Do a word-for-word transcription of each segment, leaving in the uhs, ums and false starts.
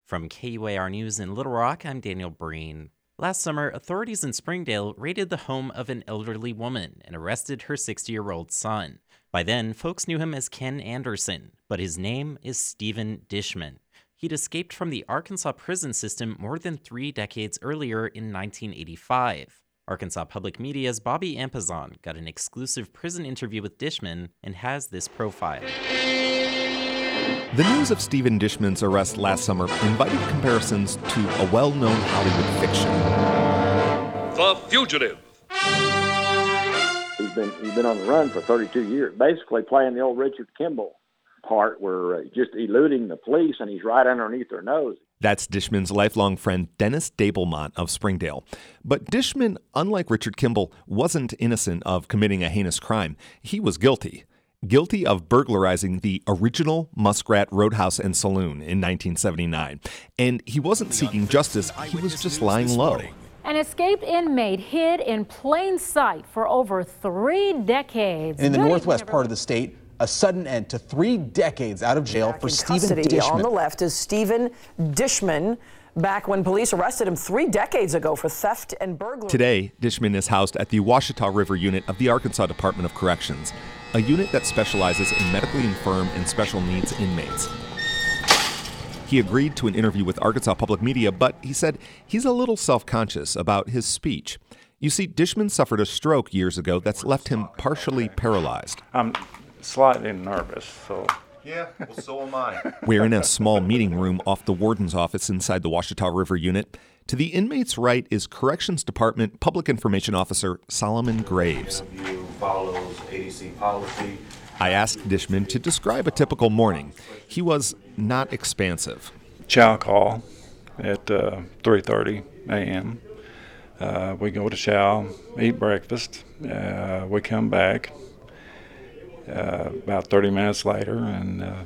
From K U A R News in Little Rock, I'm Daniel Breen. Last summer, authorities in Springdale raided the home of an elderly woman and arrested her sixty-year-old son. By then, folks knew him as Ken Anderson, but his name is Stephen Dishman. He'd escaped from the Arkansas prison system more than three decades earlier in nineteen eighty-five. Arkansas Public Media's Bobby Ampazon got an exclusive prison interview with Dishman and has this profile. The news of Stephen Dishman's arrest last summer invited comparisons to a well-known Hollywood fiction. The Fugitive. He's been he's been on the run for thirty-two years, basically playing the old Richard Kimball part where uh, just eluding the police and he's right underneath their nose. That's Dishman's lifelong friend Dennis Dablemont of Springdale. But Dishman, unlike Richard Kimball, wasn't innocent of committing a heinous crime. He was guilty. Guilty of burglarizing the original Muskrat Roadhouse and Saloon in nineteen seventy-nine. And he wasn't seeking justice, he was just lying low. An escaped inmate hid in plain sight for over three decades. In the northwest part of the state, a sudden end to three decades out of jail for Stephen Dishman. On the left is Stephen Dishman, back when police arrested him three decades ago for theft and burglary. Today, Dishman is housed at the Ouachita River Unit of the Arkansas Department of Corrections, a unit that specializes in medically infirm and special needs inmates. He agreed to an interview with Arkansas Public Media, but he said he's a little self-conscious about his speech. You see, Dishman suffered a stroke years ago that's left him partially paralyzed. I'm slightly nervous, so... Yeah, well, so am I. We're in a small meeting room off the warden's office inside the Ouachita River Unit. To the inmate's right is Corrections Department Public Information Officer Solomon Graves. Follows A D C policy. I asked Dishman to describe a typical morning. He was not expansive. Chow call at uh, three thirty a.m. Uh, we go to chow, eat breakfast. Uh, we come back uh, about thirty minutes later, and uh,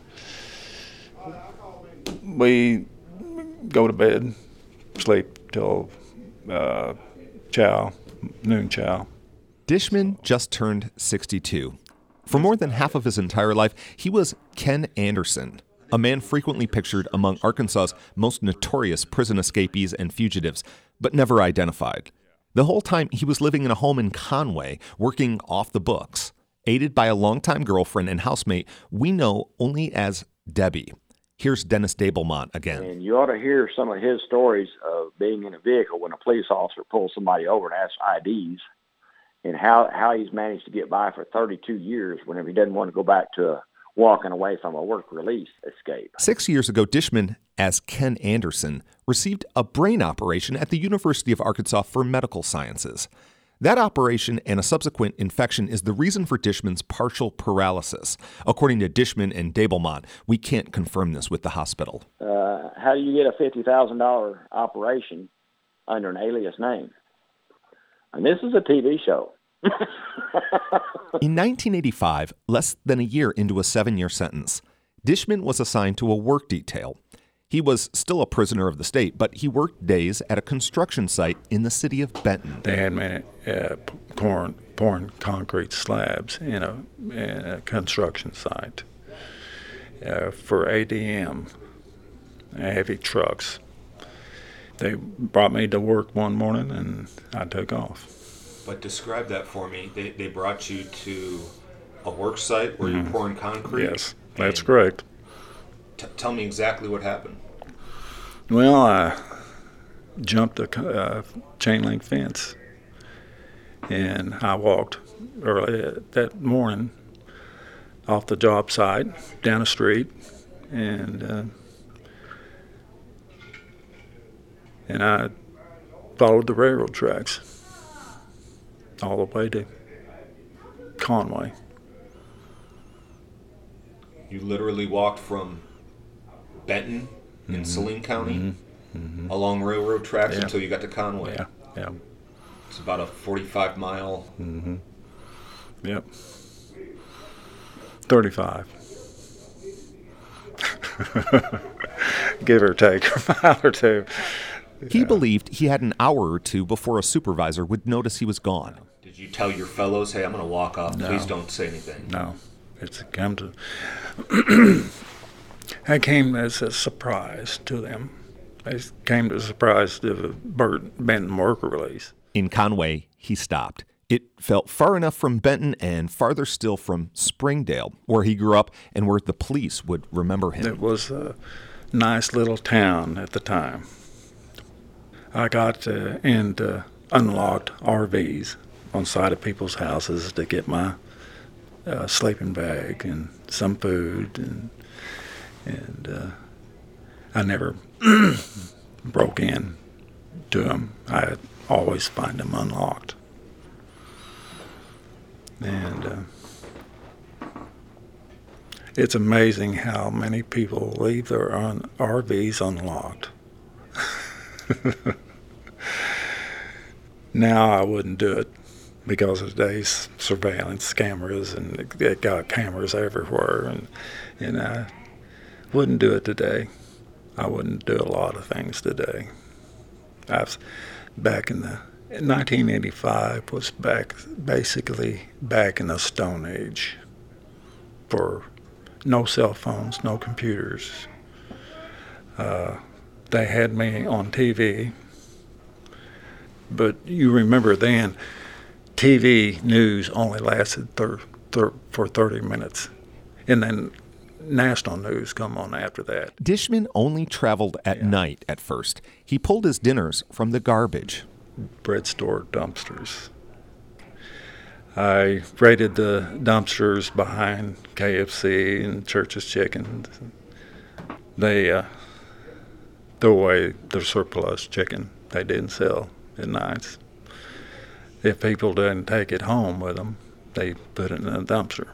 we go to bed, sleep till uh, chow, noon chow. Dishman just turned sixty-two. For more than half of his entire life, he was Ken Anderson, a man frequently pictured among Arkansas's most notorious prison escapees and fugitives, but never identified. The whole time, he was living in a home in Conway, working off the books, aided by a longtime girlfriend and housemate we know only as Debbie. Here's Dennis Dablemont again. And you ought to hear some of his stories of being in a vehicle when a police officer pulls somebody over and asks I Ds, and how, how he's managed to get by for thirty-two years whenever he doesn't want to go back to a walking away from a work release escape. Six years ago, Dishman, as Ken Anderson, received a brain operation at the University of Arkansas for Medical Sciences. That operation and a subsequent infection is the reason for Dishman's partial paralysis. According to Dishman and Dablemont, we can't confirm this with the hospital. Uh, how do you get a fifty thousand dollars operation under an alias name? And this is a T V show. In nineteen eighty-five, less than a year into a seven-year sentence, Dishman was assigned to a work detail. He was still a prisoner of the state, but he worked days at a construction site in the city of Benton. They had me uh, pouring, pouring concrete slabs in a, in a construction site uh, for A D M, heavy trucks. They brought me to work one morning, and I took off. But describe that for me. They they brought you to a work site where Mm-hmm. you're pouring concrete? Yes, that's correct. T- tell me exactly what happened. Well, I jumped a uh, chain link fence, and I walked early that morning off the job site down the street, and uh, and I followed the railroad tracks all the way to Conway. You literally walked from Benton in Mm-hmm. Saline County Mm-hmm. Mm-hmm. along railroad tracks Yeah. until you got to Conway. Yeah, yeah. It's about a forty-five mile. Mm-hmm. Yep. thirty-five. Give or take a mile or two. He Yeah. believed he had an hour or two before a supervisor would notice he was gone. Did you tell your fellows, hey, I'm going to walk off. No. Please don't say anything. No. It's come to. I came as a surprise to them. they came to the surprise of the Bert Benton work release. In Conway, he stopped. It felt far enough from Benton and farther still from Springdale, where he grew up and where the police would remember him. It was a nice little town at the time. I got uh, into unlocked R Vs on side of people's houses to get my uh, sleeping bag and some food, and and uh, I never broke in to them. I always find them unlocked. And uh, it's amazing how many people leave their un- R Vs unlocked. Now I wouldn't do it because of today's surveillance cameras, and they got cameras everywhere, and and I wouldn't do it today. I wouldn't do a lot of things today. I was back in the nineteen eighty-five was back basically back in the Stone Age, for no cell phones, no computers. Uh, they had me on T V, but you remember then, T V news only lasted thir- thir- for thirty minutes, and then national news come on after that. Dishman only traveled at yeah. night at first. He pulled his dinners from the garbage. Bread store dumpsters. I raided the dumpsters behind K F C and Church's Chicken. They uh, threw away their surplus chicken they didn't sell at nights. If people didn't take it home with them, they put it in a dumpster.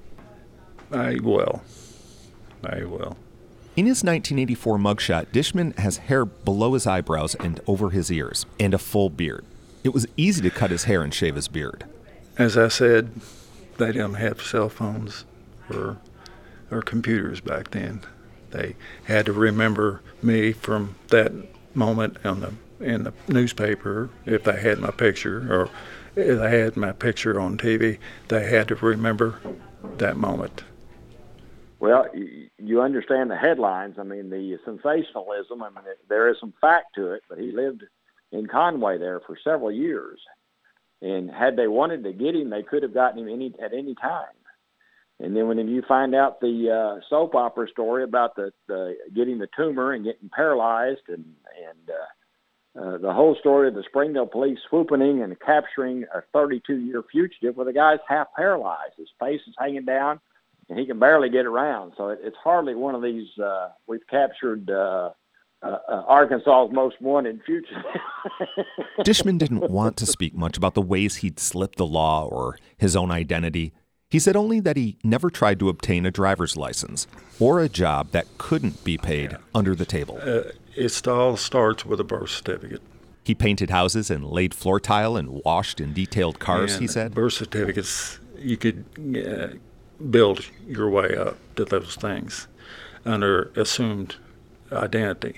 I ate well. I ate well. In his nineteen eighty-four mugshot, Dishman has hair below his eyebrows and over his ears, and a full beard. It was easy to cut his hair and shave his beard. As I said, they didn't have cell phones or, or computers back then. They had to remember me from that moment on the, in the newspaper. If they had my picture, or if they had my picture on T V, they had to remember that moment. Well, you understand the headlines. I mean, the sensationalism. I mean, there is some fact to it, but he lived in Conway there for several years. And had they wanted to get him, they could have gotten him any at any time. And then when you find out the uh, soap opera story about the, the getting the tumor and getting paralyzed, and and uh, uh, the whole story of the Springdale police swooping in and capturing a thirty-two-year fugitive where the guy's half paralyzed, his face is hanging down, and he can barely get around. So it, it's hardly one of these, uh, we've captured uh, uh, uh, Arkansas's most wanted fugitive. Dishman didn't want to speak much about the ways he'd slipped the law or his own identity. He said only that he never tried to obtain a driver's license or a job that couldn't be paid yeah. under the table. Uh, it all starts with a birth certificate. He painted houses and laid floor tile and washed and detailed cars, and he said. Birth certificates, you could uh, build your way up to those things under assumed identity.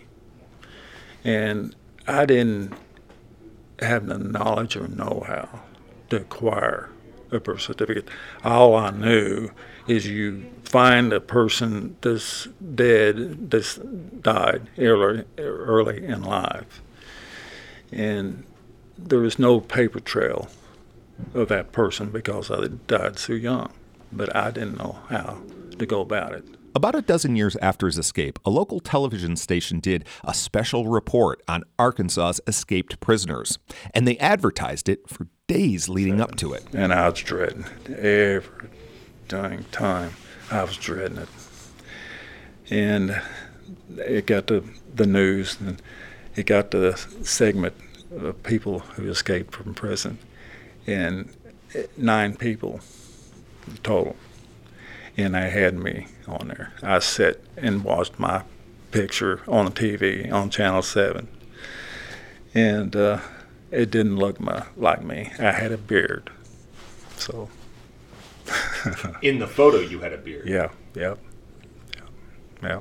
And I didn't have the knowledge or know-how to acquire a birth certificate. All I knew is you find a person that's dead, that's died early, early in life. And there was no paper trail of that person because I died so young. But I didn't know how to go about it. About a dozen years after his escape, a local television station did a special report on Arkansas's escaped prisoners, and they advertised it for days leading up to it. And I was dreading it. Every dang time I was dreading it. And it got to the news, and it got to the segment of people who escaped from prison, and nine people total. And they had me on there. I sat and watched my picture on the T V on Channel seven. And uh, it didn't look my, like me. I had a beard. So. In the photo, you had a beard. Yeah, yep. Yeah, yeah.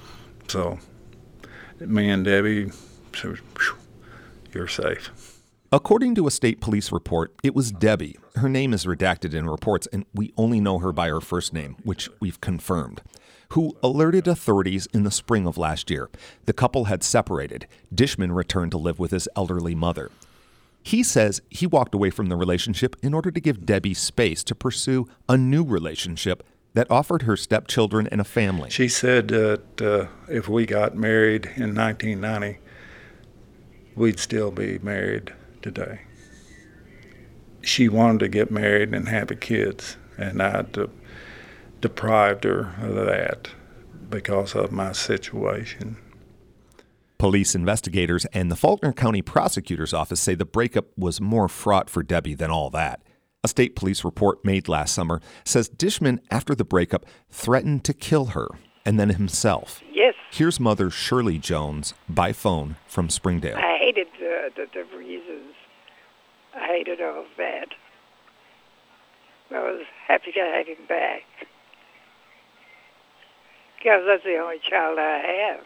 So, me and Debbie, so, you're safe. According to a state police report, it was Debbie. Her name is redacted in reports, and we only know her by her first name, which we've confirmed, who alerted authorities in the spring of last year. The couple had separated. Dishman returned to live with his elderly mother. He says he walked away from the relationship in order to give Debbie space to pursue a new relationship that offered her stepchildren and a family. She said that uh, if we got married in nineteen ninety, we'd still be married today. She wanted to get married and have kids, and I de- deprived her of that because of my situation. Police investigators and the Faulkner County Prosecutor's Office say the breakup was more fraught for Debbie than all that. A state police report made last summer says Dishman, after the breakup, threatened to kill her and then himself. Yes. Here's mother Shirley Jones by phone from Springdale. I hated the, the, the reasons. I hated all of that. I was happy to have him back. Because that's the only child I have.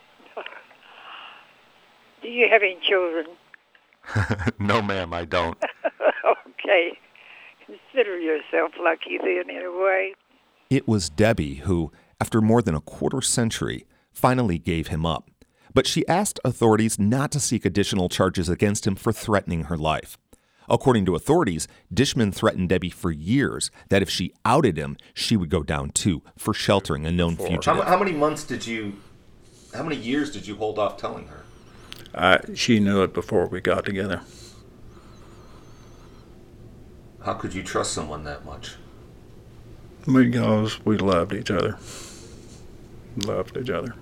Do you have any children? No, ma'am, I don't. Okay. Consider yourself lucky then, in a way. It was Debbie who, after more than a quarter century, finally gave him up. But she asked authorities not to seek additional charges against him for threatening her life. According to authorities, Dishman threatened Debbie for years that if she outed him, she would go down too for sheltering a known fugitive. How, how many months did you, how many years did you hold off telling her? I, she knew it before we got together. How could you trust someone that much? Because we loved each other. Loved each other.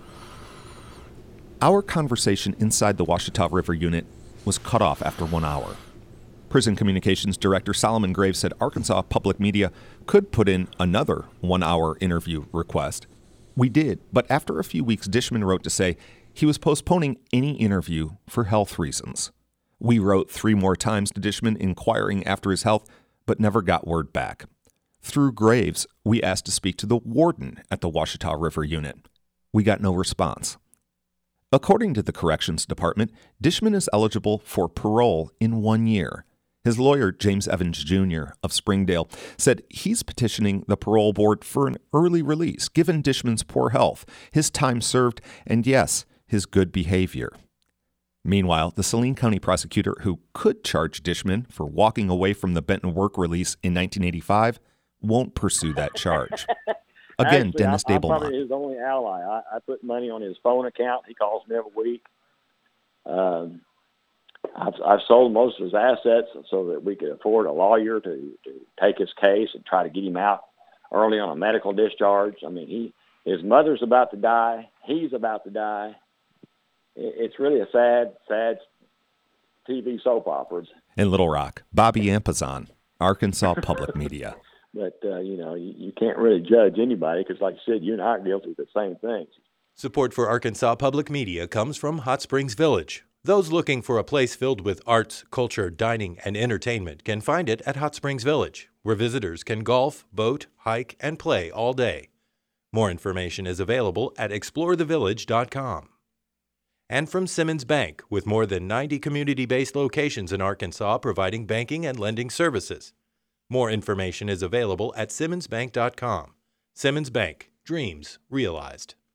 Our conversation inside the Ouachita River unit was cut off after one hour. Prison Communications Director Solomon Graves said Arkansas Public Media could put in another one-hour interview request. We did, but after a few weeks, Dishman wrote to say he was postponing any interview for health reasons. We wrote three more times to Dishman inquiring after his health, but never got word back. Through Graves, we asked to speak to the warden at the Ouachita River unit. We got no response. According to the Corrections Department, Dishman is eligible for parole in one year. His lawyer, James Evans Junior of Springdale, said he's petitioning the parole board for an early release, given Dishman's poor health, his time served, and yes, his good behavior. Meanwhile, the Saline County prosecutor who could charge Dishman for walking away from the Benton work release in nineteen eighty-five won't pursue that charge. Again, Actually, Dennis I, I'm Dablemont. probably his only ally. I, I put money on his phone account. He calls me every week. Um, I've, I've sold most of his assets so that we could afford a lawyer to, to take his case and try to get him out early on a medical discharge. I mean, he his mother's about to die. He's about to die. It, it's really a sad, sad T V soap opera. In Little Rock, Bobby Ampazan, Arkansas Public Media. But, uh, you know, you, you can't really judge anybody because, like you said, you and I are guilty of the same things. Support for Arkansas Public Media comes from Hot Springs Village. Those looking for a place filled with arts, culture, dining, and entertainment can find it at Hot Springs Village, where visitors can golf, boat, hike, and play all day. More information is available at explore the village dot com. And from Simmons Bank, with more than ninety community-based locations in Arkansas providing banking and lending services. More information is available at simmons bank dot com. Simmons Bank, dreams realized.